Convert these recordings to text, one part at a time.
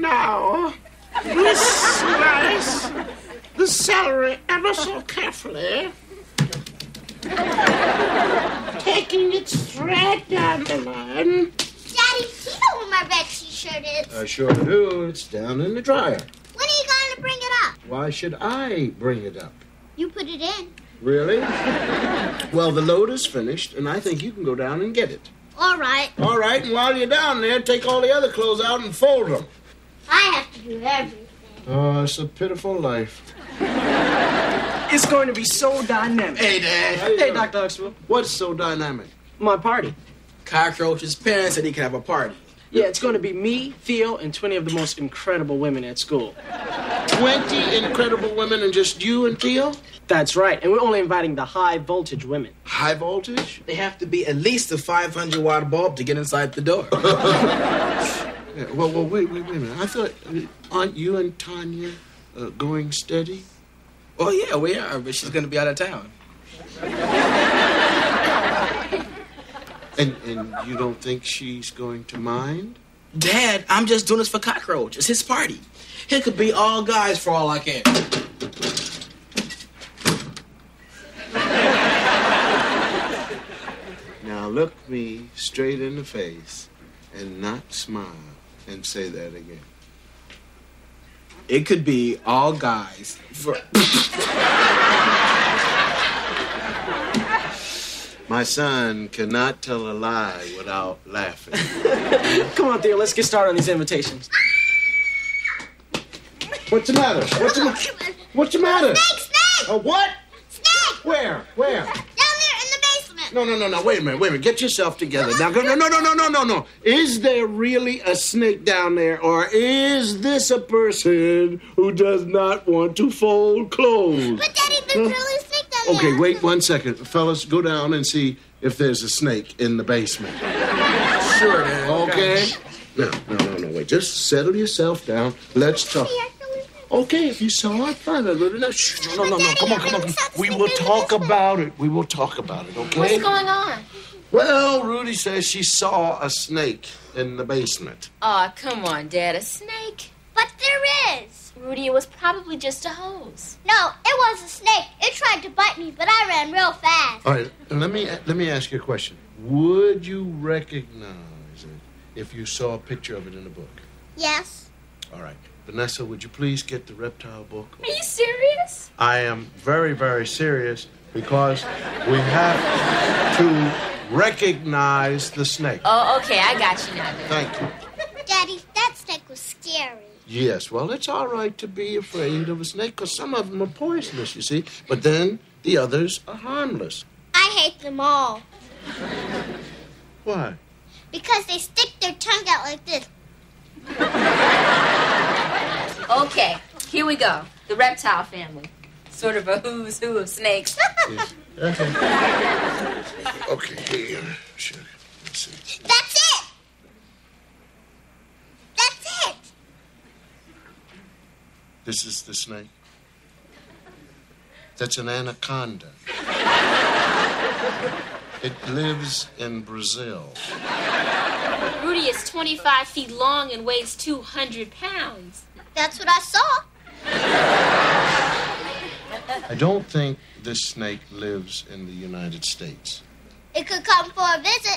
Now, we slice the celery ever so carefully, taking it straight down the line. Daddy, you know where my red t-shirt is. I sure do. It's down in the dryer. When are you going to bring it up? Why should I bring it up? You put it in. Really? Well, the load is finished, and I think you can go down and get it. All right. All right, and while you're down there, take all the other clothes out and fold them. I have to do everything. Oh, it's a pitiful life. It's going to be so dynamic. Hey, Dad. Hey, Dr. Huxtable. What's so dynamic? My party. Cockroach's parents said he could have a party. Yeah, it's going to be me, Theo, and 20 of the most incredible women at school. 20 incredible women and just you and Theo? That's right, and we're only inviting the high-voltage women. High voltage? They have to be at least a 500-watt bulb to get inside the door. Yeah, well, wait a minute. I thought, aren't you and Tanya going steady? Oh, yeah, we are, but she's going to be out of town. And you don't think she's going to mind? Dad, I'm just doing this for Cockroach. It's his party. He could be all guys for all I care. Now look me straight in the face and not smile and say that again. It could be all guys for... My son cannot tell a lie without laughing. Come on, Theo, let's get started on these invitations. What's the matter? What's the matter? Snake! A what? Snake! Where? Down there in the basement. No. Wait a minute. Get yourself together. Now, no. Is there really a snake down there, or is this a person who does not want to fold clothes? But Daddy, there's really a snake down there. Okay, wait 1 second. Fellas, go down and see if there's a snake in the basement. Sure, Dad. Okay? No, wait. Just settle yourself down. Let's talk. Okay, if you saw it, fine. No. Come on. We will talk about it. Okay? What's going on? Well, Rudy says she saw a snake in the basement. Aw, come on, Dad. A snake? But there is. Rudy, it was probably just a hose. No, it was a snake. It tried to bite me, but I ran real fast. All right, let me ask you a question. Would you recognize it if you saw a picture of it in a book? Yes. All right. Vanessa, would you please get the reptile book? Are you serious? I am very, very serious because we have to recognize the snake. Oh, okay, I got you now. Thank you. Daddy, that snake was scary. Yes, well, it's all right to be afraid of a snake because some of them are poisonous, you see. But then the others are harmless. I hate them all. Why? Because they stick their tongue out like this. Okay, here we go. The reptile family. Sort of a who's who of snakes. Yes. Okay, here. Sure. Let's see. That's it. That's it. This is the snake. That's an anaconda. It lives in Brazil. Rudy is 25 feet long and weighs 200 pounds. That's what I saw. I don't think this snake lives in the United States. It could come for a visit.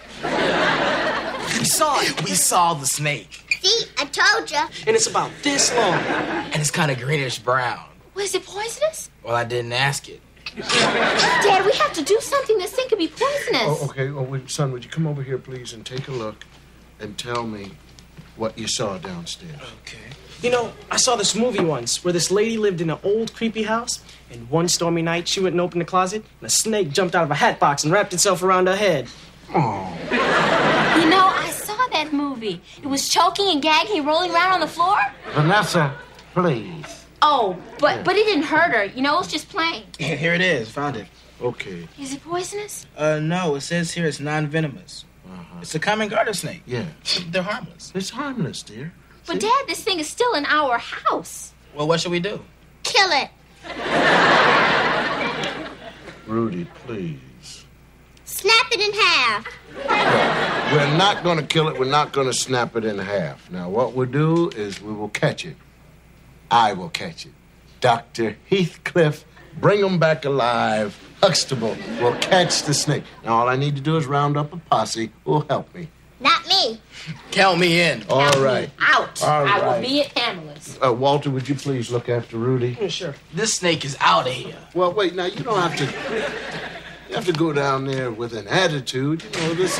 We saw it. We saw the snake. See, I told you. And it's about this long. And it's kind of greenish brown. Was it poisonous? Well, I didn't ask it. Dad, we have to do something. This thing could be poisonous. Oh, okay. Son, would you come over here, please, and take a look and tell me what you saw downstairs? Okay. You know, I saw this movie once where this lady lived in an old, creepy house, and one stormy night she went and opened the closet, and a snake jumped out of a hat box and wrapped itself around her head. Oh. You know, I saw that movie. It was choking and gagging and rolling around on the floor. Vanessa, please. Oh, but it didn't hurt her. You know, it was just plain. Here it is. Found it. Okay. Is it poisonous? No. It says here it's non-venomous. Uh-huh. It's a common garter snake. Yeah. They're harmless. It's harmless, dear. But, See? Dad, this thing is still in our house. Well, what should we do? Kill it. Rudy, please. snap it in half. We're not going to kill it. We're not going to snap it in half. Now, what we'll do is we will catch it. I will catch it. Dr. Heathcliff, bring him back alive. Huxtable will catch the snake. Now, all I need to do is round up a posse who'll help me. Not me. Count me in. All right. Out. All I will right. be at Pamela's. Walter, would you please look after Rudy? Yeah, sure. This snake is out of here. Well, wait, now, you don't have to... You have to go down there with an attitude. You know, this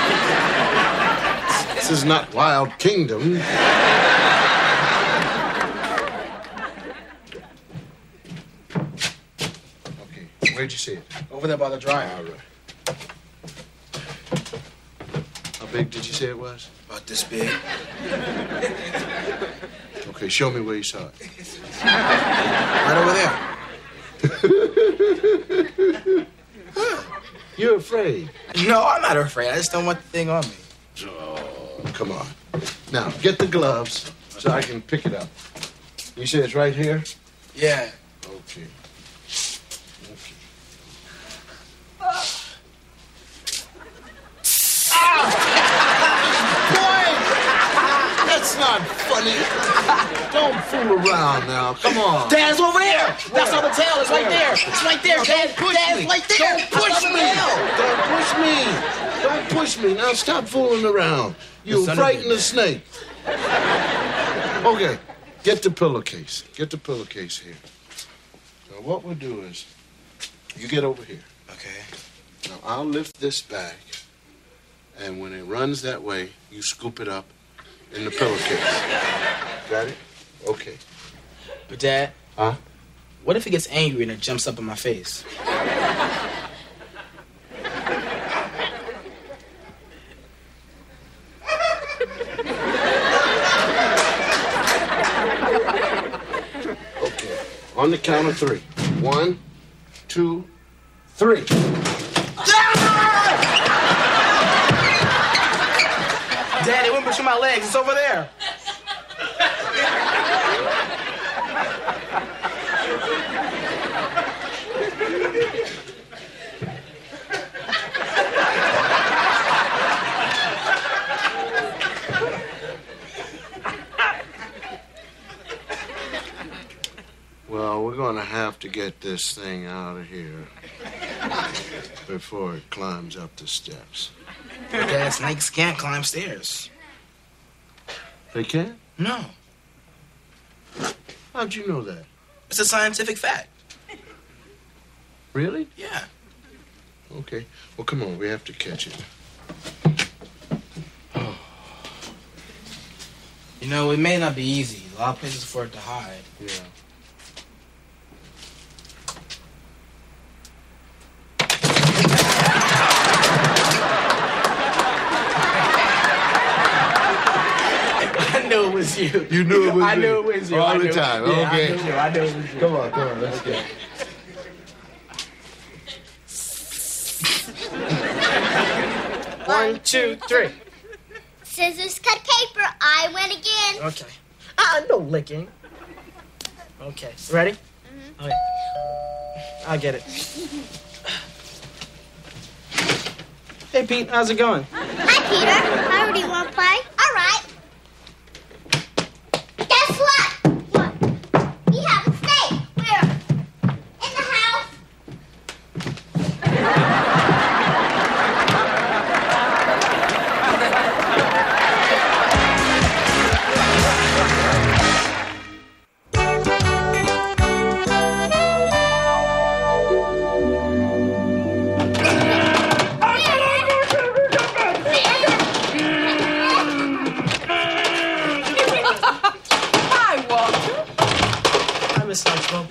is not Wild Kingdom. Okay, where'd you see it? Over there by the dryer. All right. How big did you say it was? About this big. Okay, show me where you saw it. Right over there. You're afraid. No, I'm not afraid. I just don't want the thing on me. Oh, come on. Now, get the gloves so I can pick it up. You say it's right here? Yeah. Okay. That's not funny. Don't fool around now. Come on. Dad's over there. That's on the tail. It's right there. It's right there. Dad's right there. Don't push me. Don't push me. Don't push me. Now stop fooling around. You frighten the snake. Okay. Get the pillowcase. Get the pillowcase here. Now what we'll do is, you get over here. Okay. Now I'll lift this back, and when it runs that way, you scoop it up in the pillowcase. Got it? Okay. But Dad. Huh? What if it gets angry and it jumps up in my face? Okay. On the count of 3. 1, 2, 3. Dad, it went between my legs. It's over there. Well, we're going to have to get this thing out of here before it climbs up the steps. But Dad, snakes can't climb stairs. They can't? No. How'd you know that? It's a scientific fact. Really? Yeah. Okay. Well, come on. We have to catch it. You know, it may not be easy. A lot of places for it to hide. Yeah. I knew it was you. You knew it was I me. knew it was you. All I the knew- time. Yeah, Okay. I knew it was you. Come on. Let's go. One, two, three. Scissors cut paper. I win again. Okay. No licking. Okay. Ready? Mm-hmm. Okay. I'll get it. Hey, Pete. How's it going? Hi, Peter. How do you want to play? All right. Guess what? What? We have a snake. Where? In the house. Hi, Walter. Hi, Miss Huxtable.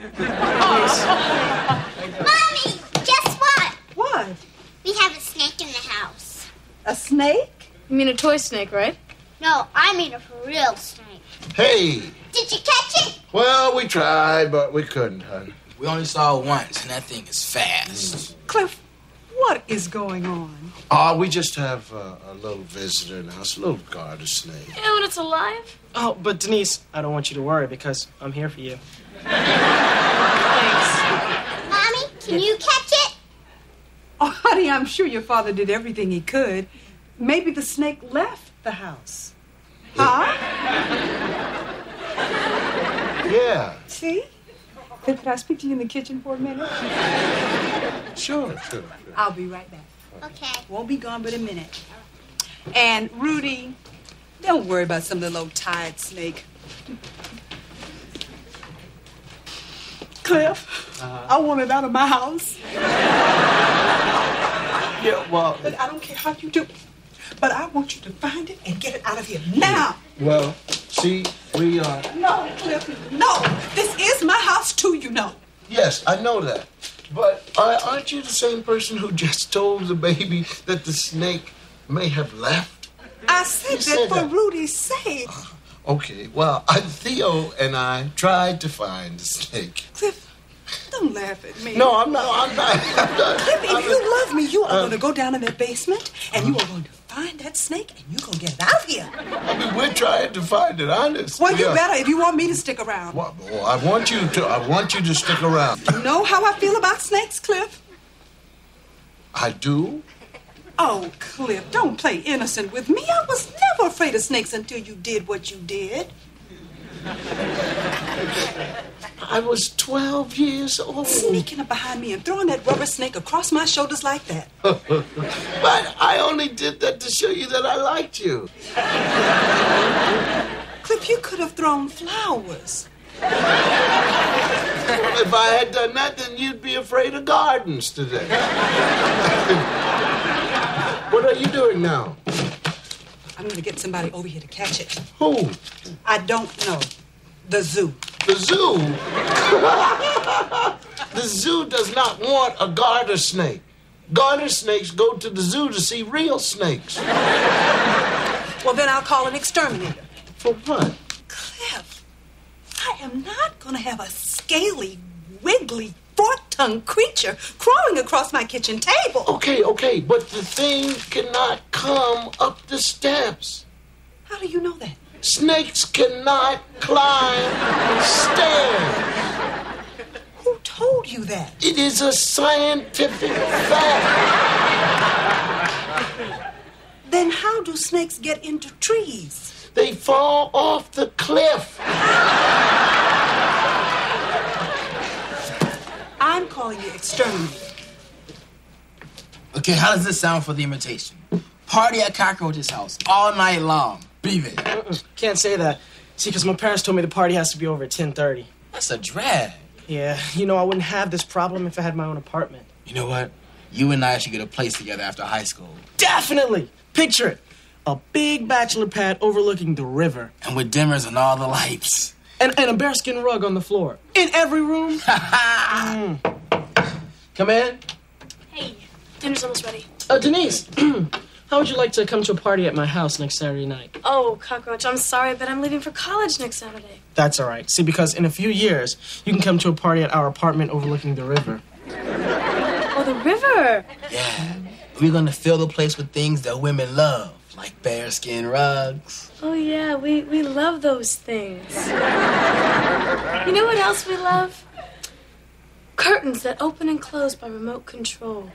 Mommy, guess what? What? We have a snake in the house. A snake? You mean a toy snake, right? No, I mean a for real snake. Hey. Did you catch it? Well, we tried, but we couldn't, hon. We only saw it once, and that thing is fast. Cliff, what is going on? We just have a little visitor in the house, a little garter snake. Yeah, when it's alive. Oh, but Denise, I don't want you to worry because I'm here for you. Thanks. Mommy, can you catch it? Oh, honey, Honey, I'm sure your father did everything he could. Maybe the snake left the house. Huh? Yeah. See? Could I speak to you in the kitchen for a minute? Sure. I'll be right back. Okay. Won't be gone but a minute. And Rudy, don't worry about some little old tired snake. Cliff, I want it out of my house. Yeah, well... But I don't care how you do it. But I want you to find it and get it out of here now. Well, see, we are... No, Cliff, no. This is my house too, you know. Yes, I know that. But aren't you the same person who just told the baby that the snake may have left? I said You that said for that. Rudy's sake. Okay, well, Theo and I tried to find the snake. Cliff, don't laugh at me. No, I'm not. Cliff, if you love me, you are going to go down in that basement and you are going to find that snake and you're going to get it out of here. I mean, we're trying to find it, honest. Well, you better if you want me to stick around. Well, I want you to stick around. You know how I feel about snakes, Cliff? I do? Oh, Cliff, don't play innocent with me. I was never afraid of snakes until you did what you did. I was 12 years old. Sneaking up behind me and throwing that rubber snake across my shoulders like that. But I only did that to show you that I liked you. Cliff, you could have thrown flowers. If I had done that, then you'd be afraid of gardens today. What are you doing now? I'm going to get somebody over here to catch it. Who? I don't know. The zoo. The zoo? The zoo does not want a garter snake. Garter snakes go to the zoo to see real snakes. Well, then I'll call an exterminator. For what? Cliff, I am not going to have a scaly, wiggly, fork-tongued creature crawling across my kitchen table. Okay, but the thing cannot come up the steps. How do you know that? Snakes cannot climb stairs. Who told you that? It is a scientific fact. Then how do snakes get into trees? They fall off the cliff. I'm calling you exterminator. Okay, how does this sound for the invitation? Party at Cockroach's house all night long. Be there. Can't say that. See, because my parents told me the party has to be over at 10:30. That's a drag. Yeah, you know, I wouldn't have this problem if I had my own apartment. You know what? You and I should get a place together after high school. Definitely! Picture it. A big bachelor pad overlooking the river. And with dimmers and all the lights. And a bearskin rug on the floor. In every room. Come in. Hey, dinner's almost ready. Denise, how would you like to come to a party at my house next Saturday night? Oh, Cockroach, I'm sorry, but I'm leaving for college next Saturday. That's all right. See, because in a few years, you can come to a party at our apartment overlooking the river. Oh, the river! Yeah. We're gonna fill the place with things that women love, like bearskin rugs. Oh, yeah, we love those things. You know what else we love? Curtains that open and close by remote control.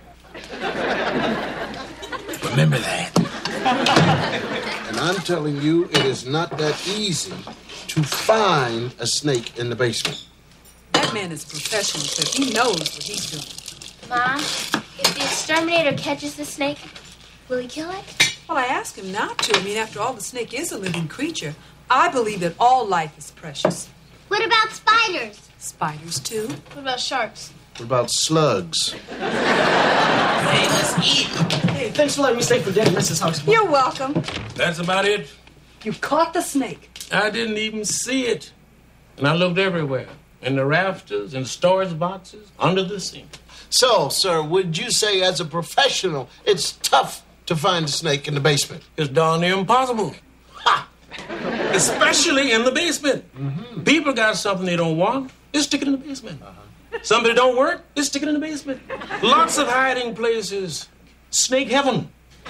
Remember that. And I'm telling you, it is not that easy to find a snake in the basement. That man is a professional, Cliff. He knows what he's doing. Mom, if the exterminator catches the snake, will he kill it? Well, I asked him not to. I mean, after all, the snake is a living creature. I believe that all life is precious. What about spiders? Spiders, too. What about sharks? What about slugs? Hey, let's eat. Hey, thanks for letting me stay for dinner, Mrs. Huxtable. You're welcome. That's about it. You caught the snake. I didn't even see it. And I looked everywhere. In the rafters, in storage boxes, under the sink. So, sir, would you say as a professional, it's tough to find a snake in the basement? It's darn near impossible. Ha! Especially in the basement. Mm-hmm. People got something they don't want, they stick it in the basement. Somebody don't work, they stick it in the basement. Lots of hiding places. Snake heaven.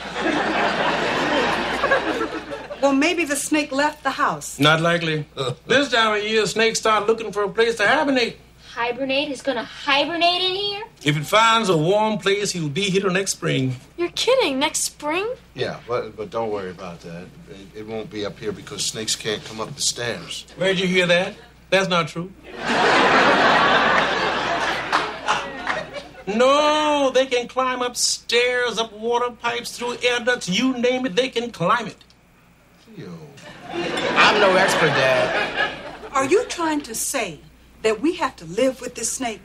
Well, maybe the snake left the house. Not likely. This time of year, snakes start looking for a place to hibernate. hibernate is going to hibernate in here? If it finds a warm place, he'll be here next spring. You're kidding. Next spring? Yeah, but don't worry about that. It won't be up here because snakes can't come up the stairs. Where'd you hear that? That's not true. No, they can climb up stairs, up water pipes, through air ducts. You name it, they can climb it. Yo. I'm no expert, Dad. Are you trying to say that we have to live with this snake?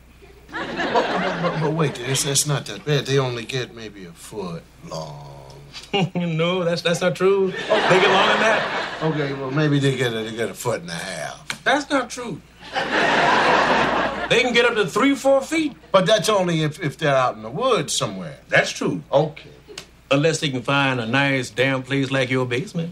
But wait, it's not that bad. They only get maybe a foot long. No, that's not true. They get longer than that. Okay, well, maybe they get a foot and a half. That's not true. They can get up to 3-4 feet. But that's only if they're out in the woods somewhere. That's true. Okay. Unless they can find a nice damn place like your basement.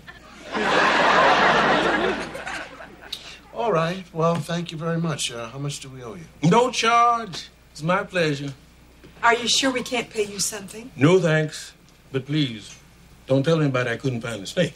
All right. Well, thank you very much. How much do we owe you? No charge. It's my pleasure. Are you sure we can't pay you something? No thanks. But please, don't tell anybody I couldn't find the snake.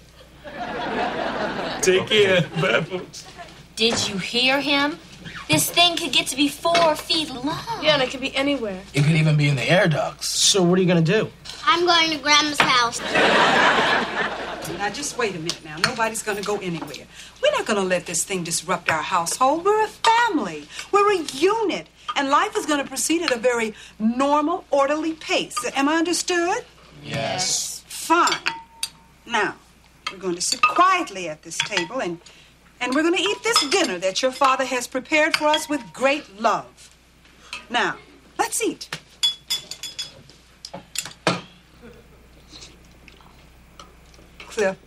Take care. Bye, folks. Did you hear him? This thing could get to be 4 feet long. Yeah, and it could be anywhere. It could even be in the air ducts. So what are you going to do? I'm going to Grandma's house. Now, just wait a minute now. Nobody's going to go anywhere. We're not going to let this thing disrupt our household. We're a family. We're a unit. And life is going to proceed at a very normal, orderly pace. Am I understood? Yes. Fine. Now, we're going to sit quietly at this table and we're going to eat this dinner that your father has prepared for us with great love. Now, let's eat. Cliff.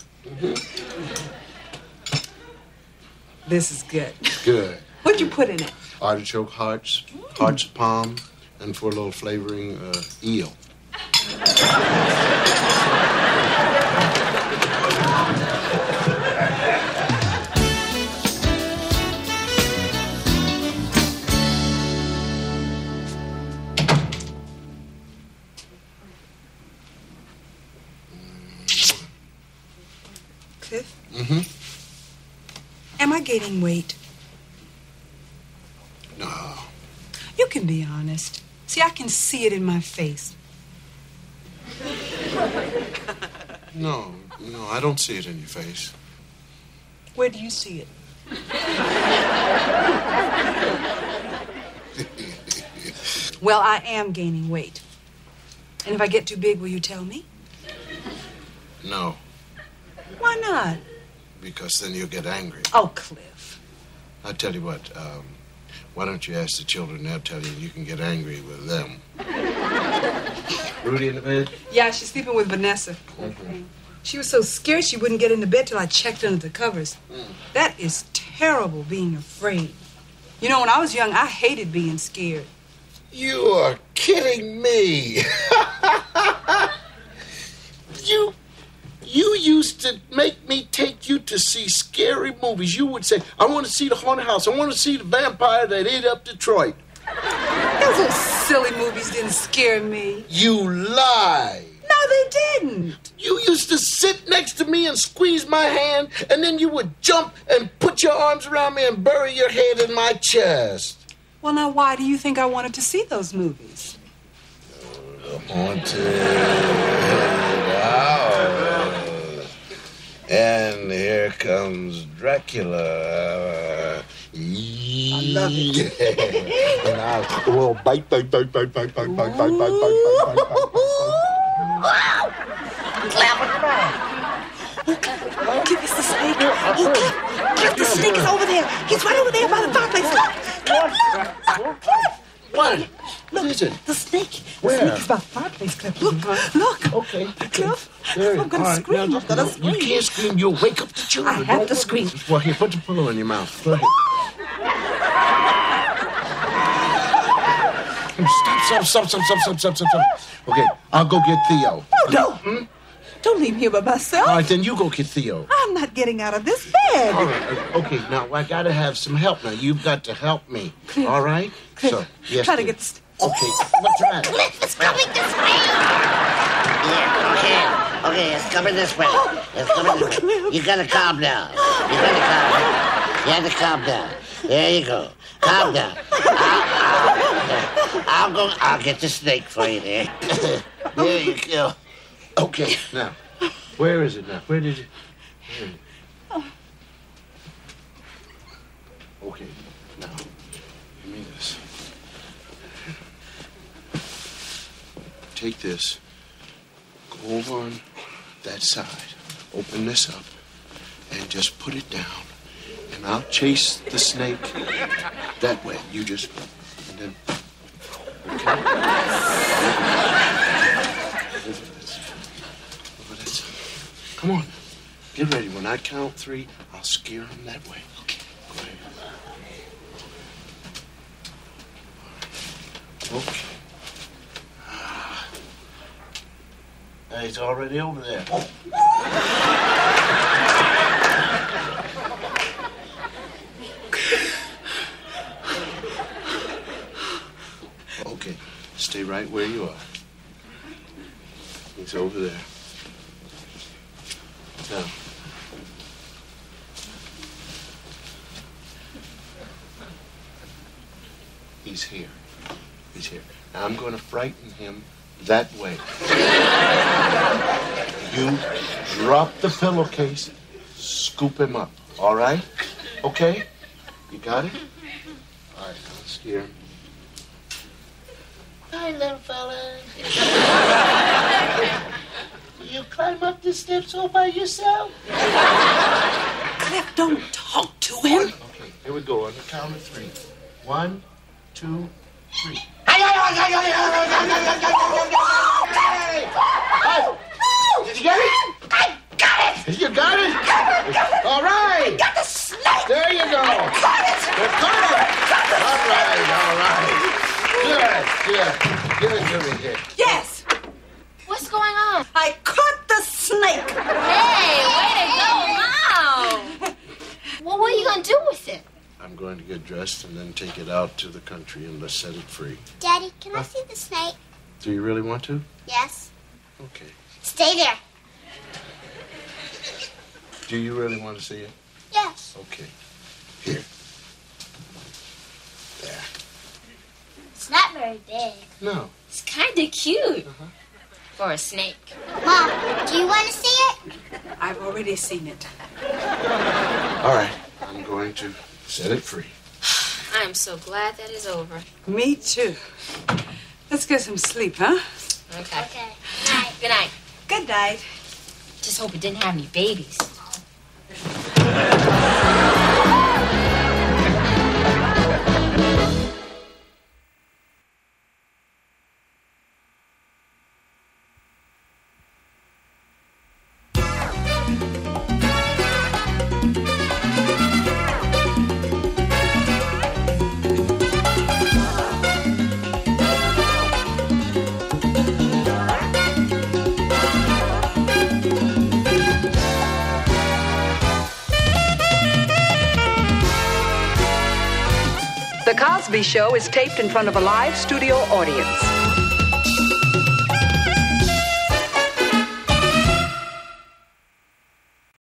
This is good. Good. What'd you put in it? Artichoke hearts, hearts of palm, and for a little flavoring, eel. Cliff? Mm-hmm. Am I gaining weight? No. You can be honest. See, I can see it in my face. No, I don't see it in your face. Where do you see it? Well, I am gaining weight. And if I get too big, will you tell me? No, Why not? because then you'll get angry. Oh, Cliff. I tell you what, why don't you ask the children? They'll tell you you can get angry with them. Rudy in the bed? Yeah, she's sleeping with Vanessa. She was so scared she wouldn't get into bed till I checked under the covers. That is terrible, being afraid. You know, when I was young, I hated being scared. You are kidding me. You used to make me take you to see scary movies. You would say, I want to see the haunted house. I want to see the vampire that ate up Detroit. Those little silly movies didn't scare me. You lie. No, they didn't. You used to sit next to me and squeeze my hand, and then you would jump and put your arms around me and bury your head in my chest. Well, now, why do you think I wanted to see those movies? The haunted house. And here comes Dracula. I love it. And I will bite. Give us the snake. Oh, Cliff, the snake is over there. He's right over there by the fireplace. Look, Cliff. What? What is it? The snake. Where? The snake is by the fireplace, Cliff. Look. Okay. Cliff, There. I'm going to All right. scream. Now, I'm going to scream. You can't scream. You'll wake up the children. I have to scream. Well, here, put the pillow in your mouth. Go ahead. Stop. Okay, I'll go get Theo. Oh, no. Don't leave me here by myself. All right, then you go get Theo. I'm not getting out of this bed. All right, okay, now I gotta have some help now. You've got to help me, all right? Cliff, So, yes, try to dear. get this. Okay, what's that? Cliff is coming this way. Yeah, okay, it's coming this way. It's coming this way. You gotta calm down. You have to calm down. There you go. Calm down. I'll get the snake for you there. There you go. Okay, now, where is it now? Where is it? Okay, now, give me this. Take this, go over on that side, open this up, and just put it down. And I'll chase the snake that way. You just, and then, okay? Over this. Come on, get ready. When I count 3, I'll scare him that way. Okay. Go ahead. Okay. He's already over there. Okay, stay right where you are. He's over there. Now. He's here. He's here. Now I'm going to frighten him that way. You drop the pillowcase, scoop him up, all right? Okay? You got it? All right, I'll scare him. Hi, little fella. You climb up the steps all by yourself? Cliff, don't talk to him. Okay, here we go on the count of 3. 1, 2, 3. Did you get it? I got it! You got it? All right. I got the snake! There you go. I got it! You got it. All right. Good. Give it to me here. Yes, What's going on? I caught the snake. Hey, way to go, Mom! Well, what are you going to do with it? I'm going to get dressed and then take it out to the country and let's set it free. Daddy, can I see the snake? Do you really want to? Yes. Okay. Stay there. Do you really want to see it? Yes. Okay. Here. There. It's not very big. No. It's kind of cute for a snake. Mom, do you want to see it? I've already seen it. All right. I'm going to set it free. I am so glad that is over. Me too. Let's get some sleep, huh? Okay. Okay. Night. Good night. Good night. Just hope it didn't have any babies. The Cosby Show is taped in front of a live studio audience.